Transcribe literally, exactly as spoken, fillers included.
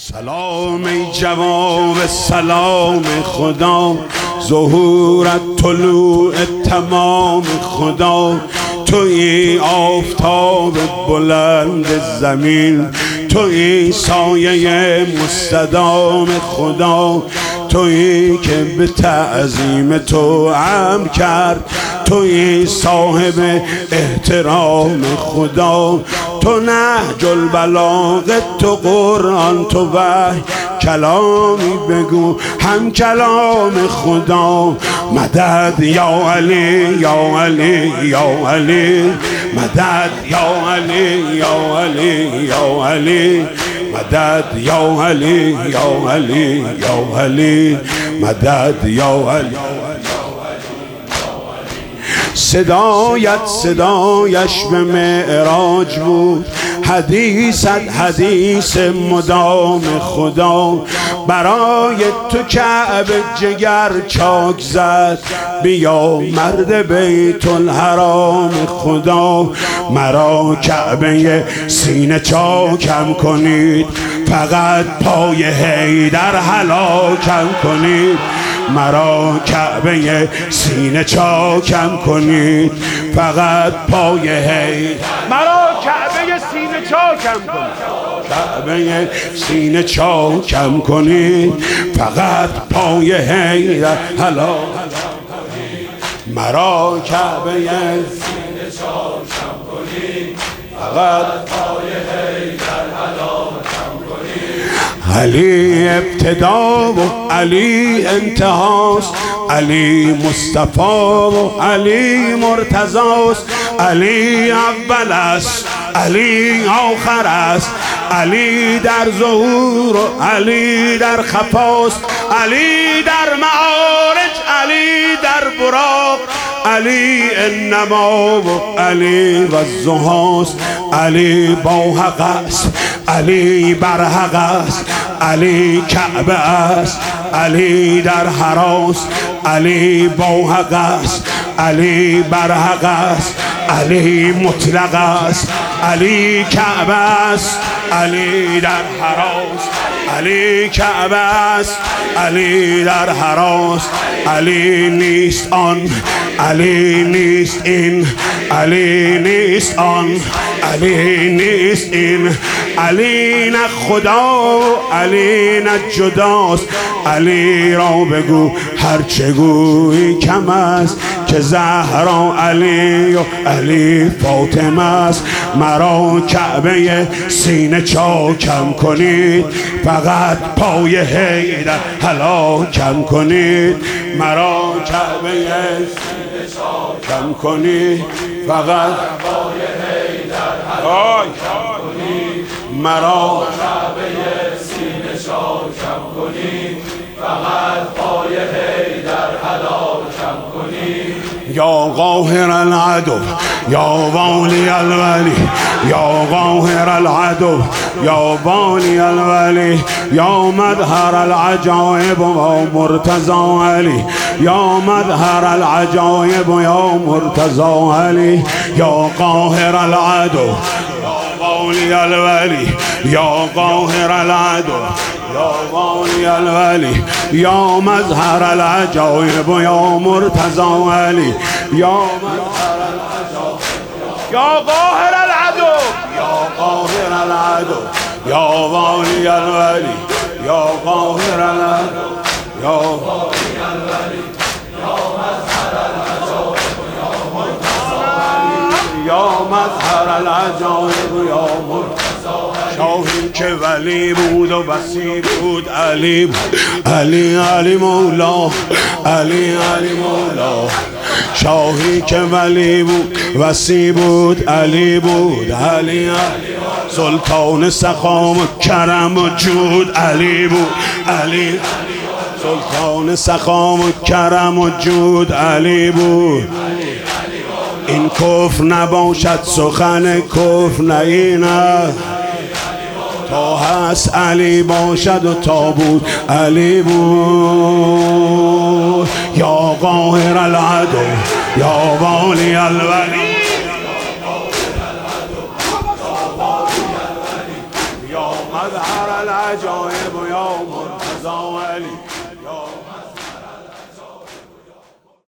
سلام ای جواب سلام خدا، ظهورت طلوع تمام خدا. توی آفتاب بلند زمین، توی سایه مستدام خدا. تویی که به تعظیم تو امر کرد، توی صاحب احترام خدا. تو نهج البلاغه، تو قرآن، تو وحی، کلامی بگو هم کلام خدا. مدد یا علی یا علی یا علی، مدد یا علی یا علی یا علی، مدد یا علی یا علی یا علی، مدد یا علی. صدایت صدایش به معراج بود، حدیثت حدیث مدام خدا. برای تو کعبه جگر چاک زد، بیا مرد بیت الحرام خدا. مرا کعبه سینه چاکم کنید، فقط پای حیدر هلاکم کنید. مرا کعبه سینه چاکم کنید، فقط پای حیدر. مرا کعبه سینه چاکم کنید، کعبه سینه چاکم کنید، فقط پای حیدر هلاکم کنید. مرا کعبه سینه چاکم کنید، فقط پای حیدر هلاکم کنید. علی ابتدا و علی انتهاست، علی مصطفی و علی مرتضاست. علی اول است، علی آخر است، علی در ظهور و علی در خفاست. علی در معارج، علی در براق، علی انما و علی و الزهاست. علی با حق است، علی بر حق است، علی کعبه است، علی در حراست. علی با حق است، علی بر حق است، علی مطلق است، علی کعبه است، علی در حراست. علی کعبه است، علی در حراست. علی نیست آن، علی نیست این، علی نیست آن، علی نیست این. علی نه خدا، علی نه جداست. علی را بگو هرچه گویی کم است، که زهرا علی و علی فاطمه است. مرا کعبه سینه چاکم کنید، فقط پای حیدر هلاکم کنید. مرا کعبه سینه چاکم کنید، فقط پای حیدر هلاکم کنید. مرا کعبه سینه چاکم کنید، فقط پای حیدر هلاکم کنید. یا قاهر العدو یا والی الولی، یا قاهر العدو یا والی الولی، یا مظهر العجائب و مرتضی علی، یا مظهر العجائب یا مرتضی علی. یا قاهر العدو یا والی الولی، یا قاهر العدو یا والی الولی، یا مظهر العجائب یا مرتضی علی، یا مظهر العجائب یا قاهر العدو، یا قاهر العدو یا والی الولی، یا قاهر العدو یا والی الولی، یا مظهر العجائب یا مرتضی علی، یا مظهر العجائب یا مرتضی. شاهی که ولی بود و وصی بود، علی بود، علی علی مولا، علی علی مولا. شاهی که ولی بود وصی بود، علی بود، علی علی. سلطان سخام و کرم و جود، علی بود، علی. سلطان سخام و کرم و جود، علی بود. این کفر نباشد سخن کفر نه، تا هست علی باشد و تا بود علی بود. یا قاهر العدو یا والی الولی، یا مظهر العدو عجایب یا مرتضی علی یا